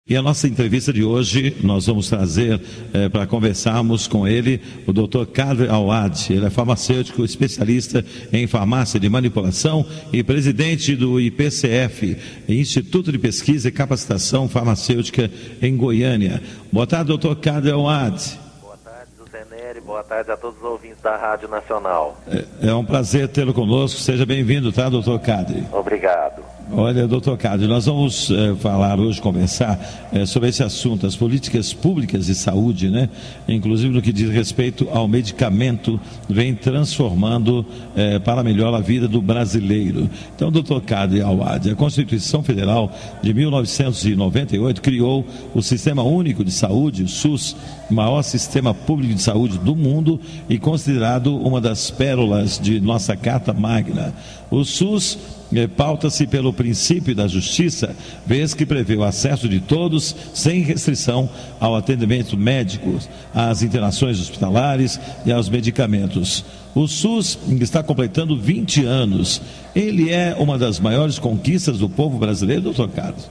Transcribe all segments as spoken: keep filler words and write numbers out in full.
E a nossa entrevista de hoje, nós vamos trazer eh, para conversarmos com ele o doutor Kadri Awad. Ele é farmacêutico, especialista em farmácia de manipulação e presidente do I P C F, Instituto de Pesquisa e Capacitação Farmacêutica em Goiânia. Boa tarde, doutor Kadri Awad. Boa tarde, José Nery. Boa tarde a todos os ouvintes da Rádio Nacional. É, é um prazer tê-lo conosco. Seja bem-vindo, tá, doutor Kadri? Obrigado. Olha, doutor Kadri, nós vamos eh, falar hoje, conversar eh, sobre esse assunto, as políticas públicas de saúde, né? Inclusive no que diz respeito ao medicamento, vem transformando eh, para melhor a vida do brasileiro. Então, doutor Kadri Awad, a Constituição Federal de mil novecentos e noventa e oito criou o Sistema Único de Saúde, o SUS, o maior sistema público de saúde do mundo e considerado uma das pérolas de nossa Carta Magna. O SUS eh, pauta-se pelo princípio da justiça, vez que prevê o acesso de todos, sem restrição, ao atendimento médico, às internações hospitalares e aos medicamentos. O SUS está completando vinte anos. Ele é uma das maiores conquistas do povo brasileiro, doutor Carlos?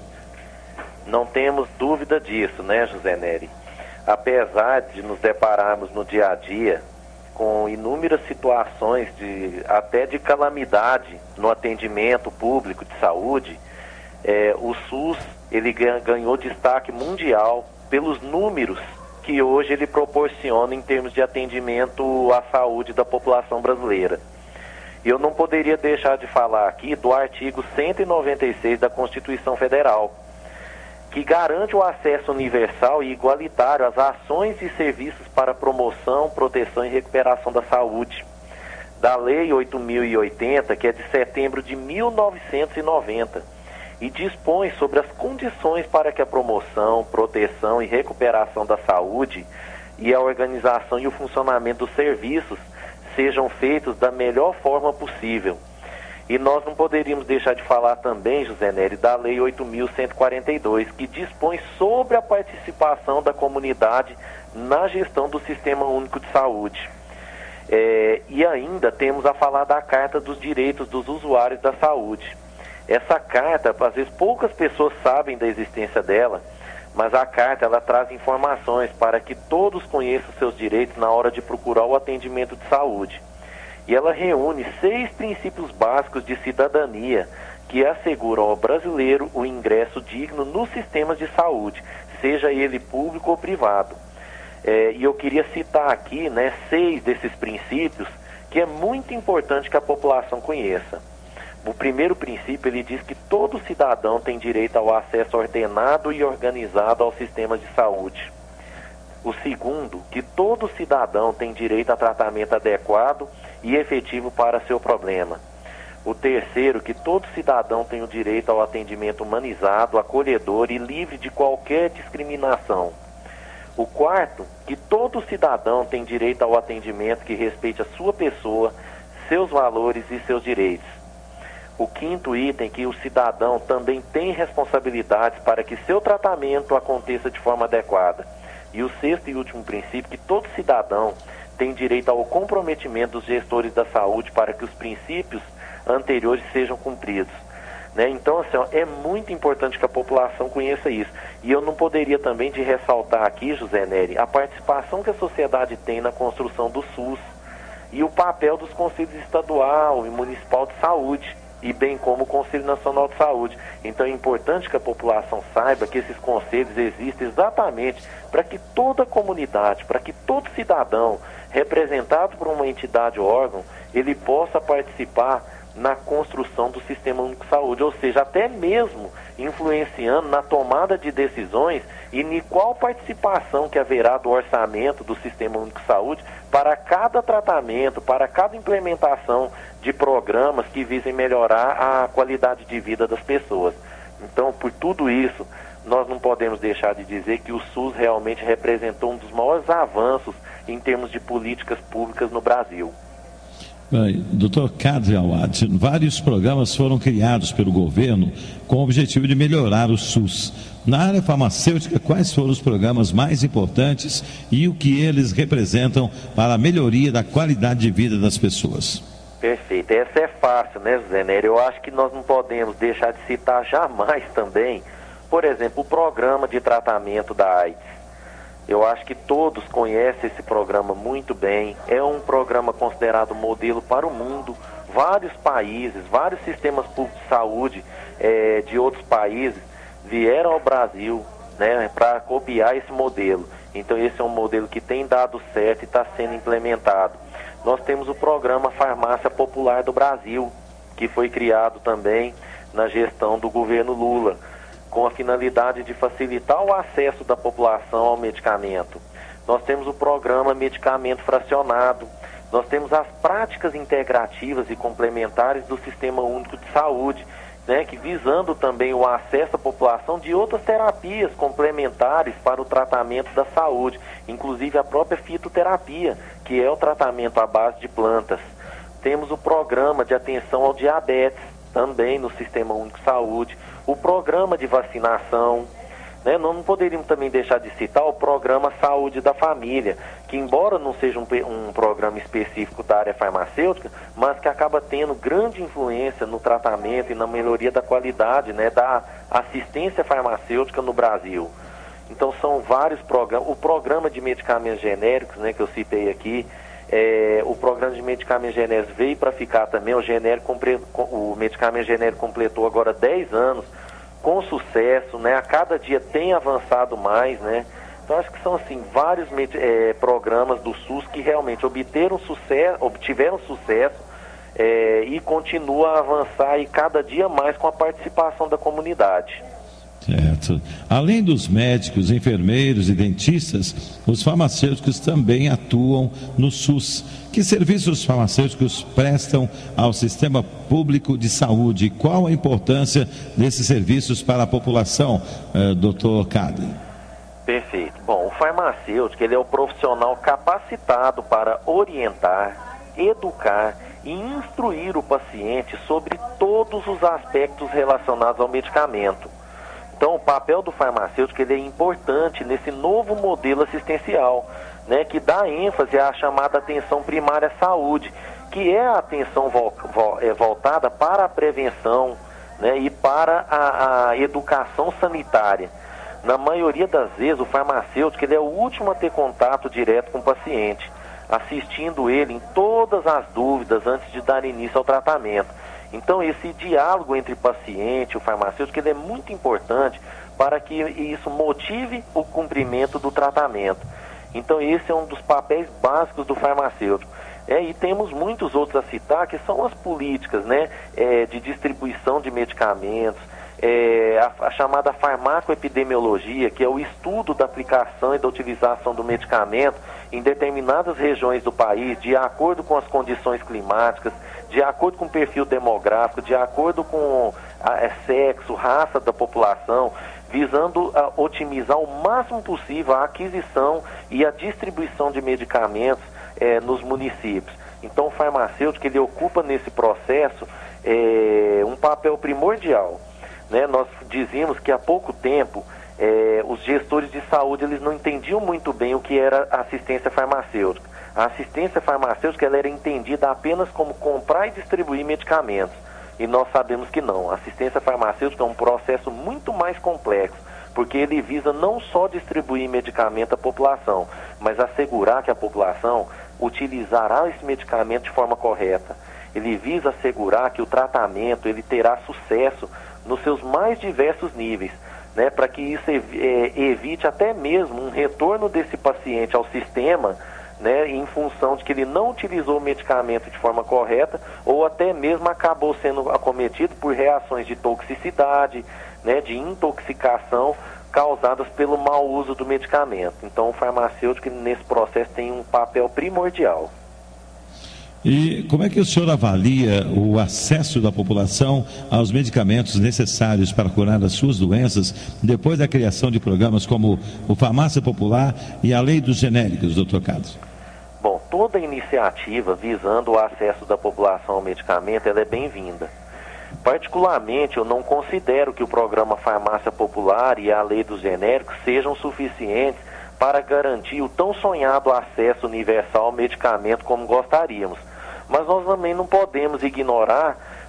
Não temos dúvida disso, né, José Nery? Apesar de nos depararmos no dia a dia com inúmeras situações, de, até de calamidade no atendimento público de saúde, é, o SUS ele ganhou destaque mundial pelos números que hoje ele proporciona em termos de atendimento à saúde da população brasileira. Eu não poderia deixar de falar aqui do artigo cento e noventa e seis da Constituição Federal, que garante o acesso universal e igualitário às ações e serviços para promoção, proteção e recuperação da saúde, da Lei oito mil e oitenta, que é de setembro de mil novecentos e noventa, e dispõe sobre as condições para que a promoção, proteção e recuperação da saúde e a organização e o funcionamento dos serviços sejam feitos da melhor forma possível. E nós não poderíamos deixar de falar também, José Nery, da Lei oito mil cento e quarenta e dois, que dispõe sobre a participação da comunidade na gestão do Sistema Único de Saúde. É, e ainda temos a falar da Carta dos Direitos dos Usuários da Saúde. Essa carta, às vezes poucas pessoas sabem da existência dela, mas a carta ela traz informações para que todos conheçam seus direitos na hora de procurar o atendimento de saúde. E ela reúne seis princípios básicos de cidadania que asseguram ao brasileiro o ingresso digno nos sistemas de saúde, seja ele público ou privado. É, e eu queria citar aqui, né, seis desses princípios que é muito importante que a população conheça. O primeiro princípio, ele diz que todo cidadão tem direito ao acesso ordenado e organizado aos sistemas de saúde. O segundo, que todo cidadão tem direito a tratamento adequado e efetivo para seu problema. O terceiro, que todo cidadão tem o direito ao atendimento humanizado, acolhedor e livre de qualquer discriminação. O quarto, que todo cidadão tem direito ao atendimento que respeite a sua pessoa, seus valores e seus direitos. O quinto item, que o cidadão também tem responsabilidades para que seu tratamento aconteça de forma adequada. E o sexto e último princípio, que todo cidadão tem direito ao comprometimento dos gestores da saúde para que os princípios anteriores sejam cumpridos. Né? Então, assim, ó, é muito importante que a população conheça isso. E eu não poderia também de ressaltar aqui, José Nery, a participação que a sociedade tem na construção do SUS e o papel dos conselhos estadual e municipal de saúde, e bem como o Conselho Nacional de Saúde. Então é importante que a população saiba que esses conselhos existem exatamente para que toda a comunidade, para que todo cidadão representado por uma entidade ou órgão, ele possa participar na construção do Sistema Único de Saúde, ou seja, até mesmo influenciando na tomada de decisões e em qual participação que haverá do orçamento do Sistema Único de Saúde para cada tratamento, para cada implementação de programas que visem melhorar a qualidade de vida das pessoas. Então, por tudo isso, nós não podemos deixar de dizer que o SUS realmente representou um dos maiores avanços em termos de políticas públicas no Brasil. doutor Kadri Awad, vários programas foram criados pelo governo com o objetivo de melhorar o SUS. Na área farmacêutica, quais foram os programas mais importantes e o que eles representam para a melhoria da qualidade de vida das pessoas? Perfeito. Essa é fácil, né, José Nery? Eu acho que nós não podemos deixar de citar jamais também Por exemplo, o programa de tratamento da AIDS. Eu acho que todos conhecem esse programa muito bem. É um programa considerado modelo para o mundo. Vários países, vários sistemas públicos de saúde é, de outros países vieram ao Brasil, né, para copiar esse modelo. Então esse é um modelo que tem dado certo e está sendo implementado. Nós temos o programa Farmácia Popular do Brasil, que foi criado também na gestão do governo Lula, com a finalidade de facilitar o acesso da população ao medicamento. Nós temos o programa Medicamento Fracionado, nós temos as práticas integrativas e complementares do Sistema Único de Saúde, né, que visando também o acesso à população de outras terapias complementares para o tratamento da saúde, inclusive a própria fitoterapia, que é o tratamento à base de plantas. Temos o programa de atenção ao diabetes, também no Sistema Único de Saúde, o programa de vacinação, né? Não poderíamos também deixar de citar o programa Saúde da Família, que embora não seja um, um programa específico da área farmacêutica, mas que acaba tendo grande influência no tratamento e na melhoria da qualidade, né, da assistência farmacêutica no Brasil. Então são vários programas, o programa de medicamentos genéricos, né, que eu citei aqui, é, o programa de medicamentos genéricos veio para ficar também, o, genérico, o medicamento genérico completou agora dez anos, com sucesso, né? A cada dia tem avançado mais, né? Então acho que são assim vários é, programas do SUS que realmente obteram sucesso, obtiveram sucesso é, e continua a avançar e cada dia mais com a participação da comunidade. Certo. Além dos médicos, enfermeiros e dentistas, os farmacêuticos também atuam no SUS. Que serviços farmacêuticos prestam ao sistema público de saúde? Qual a importância desses serviços para a população, eh, doutor Cadre? Perfeito. Bom, o farmacêutico ele é o profissional capacitado para orientar, educar e instruir o paciente sobre todos os aspectos relacionados ao medicamento. Então, o papel do farmacêutico ele é importante nesse novo modelo assistencial, né, que dá ênfase à chamada atenção primária à saúde, que é a atenção vo, vo, é, voltada para a prevenção, né, e para a, a educação sanitária. Na maioria das vezes, o farmacêutico ele é o último a ter contato direto com o paciente, assistindo ele em todas as dúvidas antes de dar início ao tratamento. Então, esse diálogo entre paciente e o farmacêutico ele é muito importante para que isso motive o cumprimento do tratamento. Então, esse é um dos papéis básicos do farmacêutico. É, e temos muitos outros a citar, que são as políticas, né, é, de distribuição de medicamentos, é, a, a chamada farmacoepidemiologia, que é o estudo da aplicação e da utilização do medicamento em determinadas regiões do país, de acordo com as condições climáticas, de acordo com o perfil demográfico, de acordo com a, a, sexo, raça da população, visando a, otimizar o máximo possível a aquisição e a distribuição de medicamentos é, nos municípios. Então o farmacêutico ele ocupa nesse processo é, um papel primordial. Né? Nós dizíamos que há pouco tempo é, os gestores de saúde eles não entendiam muito bem o que era assistência farmacêutica. A assistência farmacêutica ela era entendida apenas como comprar e distribuir medicamentos. E nós sabemos que não. A assistência farmacêutica é um processo muito mais complexo, porque ele visa não só distribuir medicamento à população, mas assegurar que a população utilizará esse medicamento de forma correta. Ele visa assegurar que o tratamento ele terá sucesso nos seus mais diversos níveis, né, para que isso evite até mesmo um retorno desse paciente ao sistema, né, em função de que ele não utilizou o medicamento de forma correta ou até mesmo acabou sendo acometido por reações de toxicidade, né, de intoxicação causadas pelo mau uso do medicamento. Então o farmacêutico nesse processo tem um papel primordial. E como é que o senhor avalia o acesso da população aos medicamentos necessários para curar as suas doenças depois da criação de programas como o Farmácia Popular e a Lei dos Genéricos, doutor Cadre? Bom, toda iniciativa visando o acesso da população ao medicamento ela é bem-vinda. Particularmente, eu não considero que o programa Farmácia Popular e a Lei dos Genéricos sejam suficientes para garantir o tão sonhado acesso universal ao medicamento como gostaríamos. Mas nós também não podemos ignorar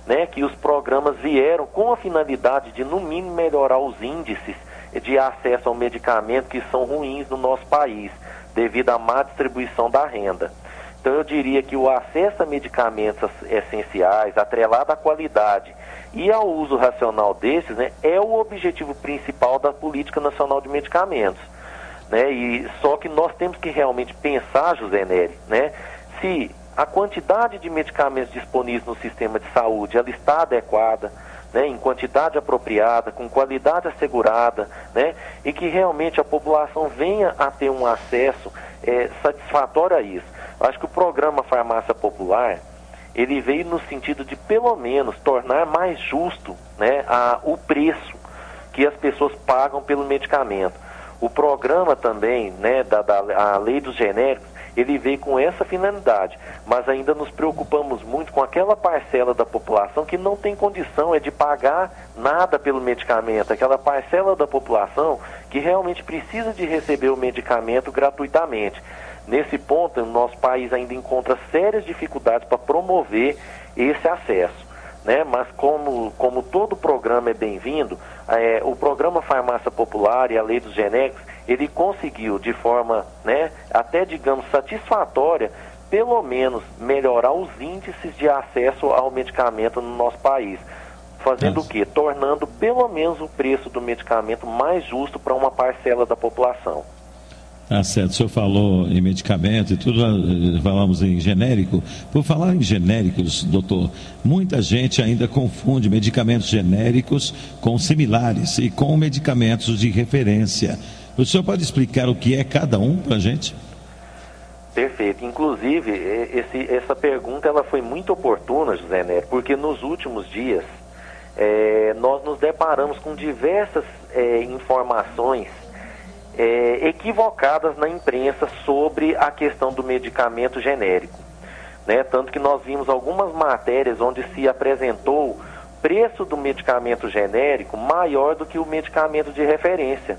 né, que os programas vieram com a finalidade de, no mínimo, melhorar os índices de acesso ao medicamento que são ruins no nosso país, devido à má distribuição da renda. Então eu diria que o acesso a medicamentos essenciais, atrelado à qualidade e ao uso racional desses, né, é o objetivo principal da Política Nacional de Medicamentos. Né? E só que nós temos que realmente pensar, José Nery, né, se a quantidade de medicamentos disponíveis no sistema de saúde ela está adequada, né, em quantidade apropriada, com qualidade assegurada, né, e que realmente a população venha a ter um acesso é, satisfatório a isso. Eu acho que o programa Farmácia Popular, ele veio no sentido de, pelo menos, tornar mais justo, né, a, o preço que as pessoas pagam pelo medicamento. O programa também, né, da, da a lei dos genéricos, ele veio com essa finalidade, mas ainda nos preocupamos muito com aquela parcela da população que não tem condição é de pagar nada pelo medicamento, aquela parcela da população que realmente precisa de receber o medicamento gratuitamente. Nesse ponto, o nosso país ainda encontra sérias dificuldades para promover esse acesso, né? Mas como, como todo programa é bem-vindo, é, o programa Farmácia Popular e a Lei dos Genéricos, ele conseguiu de forma, né, até digamos satisfatória, pelo menos melhorar os índices de acesso ao medicamento no nosso país. Fazendo Nossa. o quê? Tornando pelo menos o preço do medicamento mais justo para uma parcela da população. Ah, certo. O senhor falou em medicamento e tudo, falamos em genérico. Por falar em genéricos, doutor, muita gente ainda confunde medicamentos genéricos com similares e com medicamentos de referência. O senhor pode explicar o que é cada um para a gente? Perfeito. Inclusive, esse, essa pergunta ela foi muito oportuna, José Nery, porque nos últimos dias é, nós nos deparamos com diversas é, informações É, equivocadas na imprensa sobre a questão do medicamento genérico, né? Tanto que nós vimos algumas matérias onde se apresentou preço do medicamento genérico maior do que o medicamento de referência.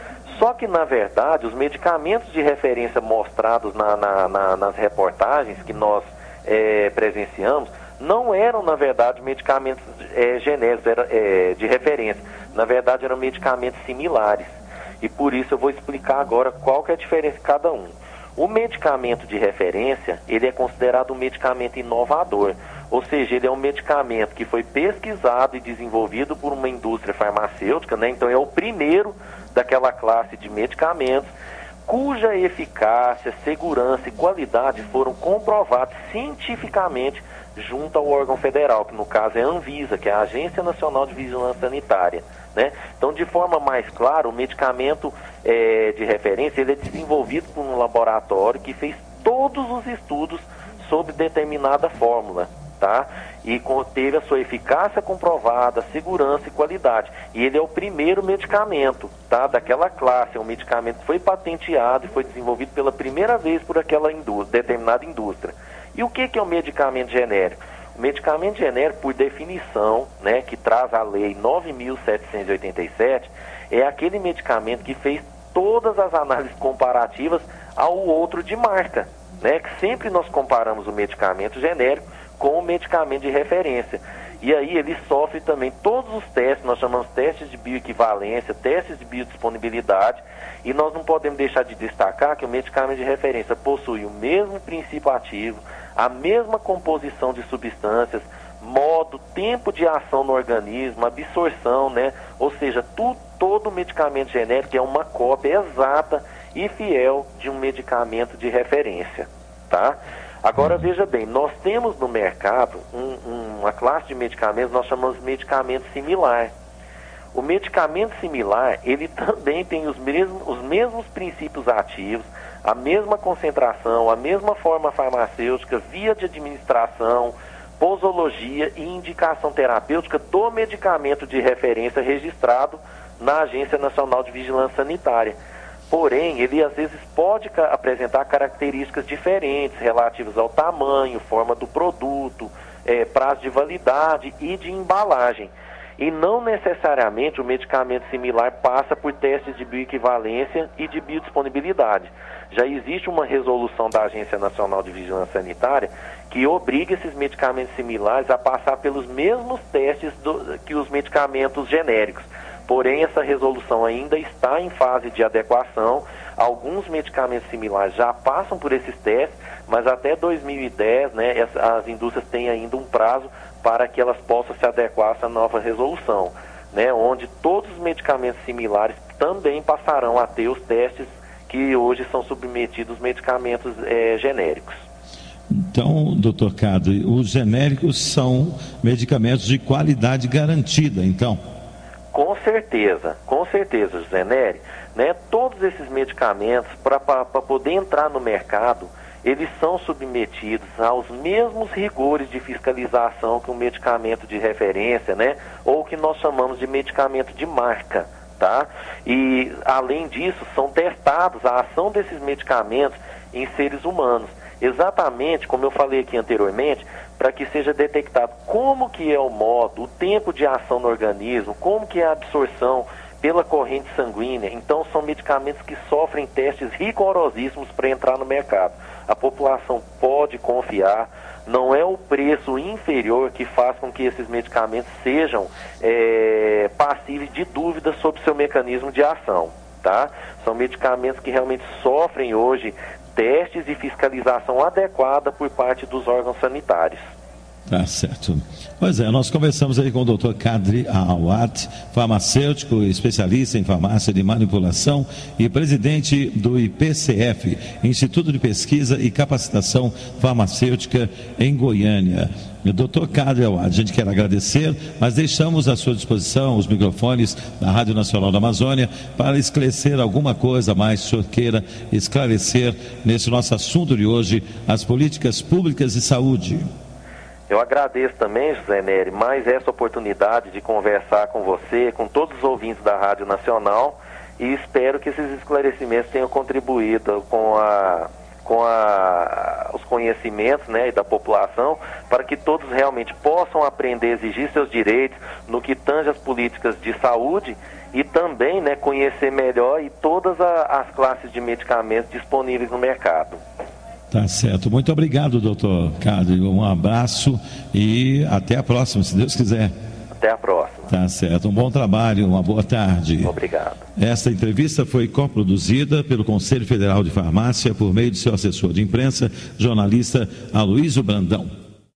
Só que, na verdade, os medicamentos de referência mostrados na, na, na, nas reportagens que nós é, presenciamos não eram, na verdade, medicamentos é, genéricos, era, é, de referência. Na verdade, eram medicamentos similares. E por isso eu vou explicar agora qual que é a diferença de cada um. O medicamento de referência, ele é considerado um medicamento inovador, ou seja, ele é um medicamento que foi pesquisado e desenvolvido por uma indústria farmacêutica, né? Então é o primeiro daquela classe de medicamentos, cuja eficácia, segurança e qualidade foram comprovados cientificamente junto ao órgão federal, que no caso é a Anvisa, que é a Agência Nacional de Vigilância Sanitária, né? Então, de forma mais clara, o medicamento é, de referência, ele é desenvolvido por um laboratório que fez todos os estudos sobre determinada fórmula, tá? E teve a sua eficácia comprovada, segurança e qualidade. E ele é o primeiro medicamento, tá? Daquela classe, é um medicamento que foi patenteado e foi desenvolvido pela primeira vez por aquela indústria, determinada indústria. E o que, que é o medicamento genérico? O medicamento genérico, por definição, né, que traz a lei nove mil setecentos e oitenta e sete, é aquele medicamento que fez todas as análises comparativas ao outro de marca, né, que sempre nós comparamos o medicamento genérico com o medicamento de referência. E aí ele sofre também todos os testes, nós chamamos testes de bioequivalência, testes de biodisponibilidade, e nós não podemos deixar de destacar que o medicamento de referência possui o mesmo princípio ativo, a mesma composição de substâncias, modo, tempo de ação no organismo, absorção, né? Ou seja, tu, todo medicamento genérico é uma cópia exata e fiel de um medicamento de referência, tá? Agora, veja bem, nós temos no mercado um, um, uma classe de medicamentos, nós chamamos de medicamento similar. O medicamento similar, ele também tem os mesmos, os mesmos princípios ativos, a mesma concentração, a mesma forma farmacêutica, via de administração, posologia e indicação terapêutica do medicamento de referência registrado na Agência Nacional de Vigilância Sanitária. Porém, ele às vezes pode ca- apresentar características diferentes relativas ao tamanho, forma do produto, é, prazo de validade e de embalagem. E não necessariamente o medicamento similar passa por testes de bioequivalência e de biodisponibilidade. Já existe uma resolução da Agência Nacional de Vigilância Sanitária que obriga esses medicamentos similares a passar pelos mesmos testes do, que os medicamentos genéricos. Porém, essa resolução ainda está em fase de adequação. Alguns medicamentos similares já passam por esses testes, mas até dois mil e dez, né, as indústrias têm ainda um prazo para que elas possam se adequar a essa nova resolução, né, onde todos os medicamentos similares também passarão a ter os testes que hoje são submetidos aos medicamentos é, genéricos. Então, doutor Cadre, os genéricos são medicamentos de qualidade garantida, então? Com certeza, com certeza, José Nery, né, todos esses medicamentos, para poder entrar no mercado, eles são submetidos aos mesmos rigores de fiscalização que um medicamento de referência, né, ou que nós chamamos de medicamento de marca, tá? E, além disso, são testados a ação desses medicamentos em seres humanos, exatamente como eu falei aqui anteriormente, para que seja detectado como que é o modo, o tempo de ação no organismo, como que é a absorção pela corrente sanguínea. Então, são medicamentos que sofrem testes rigorosíssimos para entrar no mercado. A população pode confiar, não é o preço inferior que faz com que esses medicamentos sejam é, passíveis de dúvidas sobre seu mecanismo de ação, tá? São medicamentos que realmente sofrem hoje testes e fiscalização adequada por parte dos órgãos sanitários. Tá certo. Pois é, nós conversamos aí com o doutor Kadri Awad, farmacêutico, especialista em farmácia de manipulação e presidente do I P C F, Instituto de Pesquisa e Capacitação Farmacêutica em Goiânia. doutor Kadri Awad, a gente quer agradecer, mas deixamos à sua disposição os microfones da Rádio Nacional da Amazônia para esclarecer alguma coisa mais que o senhor queira esclarecer nesse nosso assunto de hoje, as políticas públicas de saúde. Eu agradeço também, José Nery, mais essa oportunidade de conversar com você, com todos os ouvintes da Rádio Nacional, e espero que esses esclarecimentos tenham contribuído com, a, com a, os conhecimentos, né, da população, para que todos realmente possam aprender a exigir seus direitos no que tange as políticas de saúde e também, né, conhecer melhor e todas a, as classes de medicamentos disponíveis no mercado. Tá certo. Muito obrigado, doutor Kadri. Um abraço e até a próxima, se Deus quiser. Até a próxima. Tá certo. Um bom trabalho, uma boa tarde. Obrigado. Esta entrevista foi coproduzida pelo Conselho Federal de Farmácia por meio de seu assessor de imprensa, jornalista Aloysio Brandão.